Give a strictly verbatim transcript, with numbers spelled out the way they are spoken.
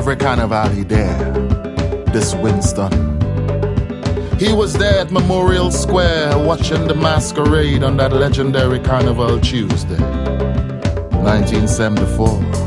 every carnival he dare. This Winston. He was there at Memorial Square watching the masquerade on that legendary Carnival Tuesday, nineteen seventy-four.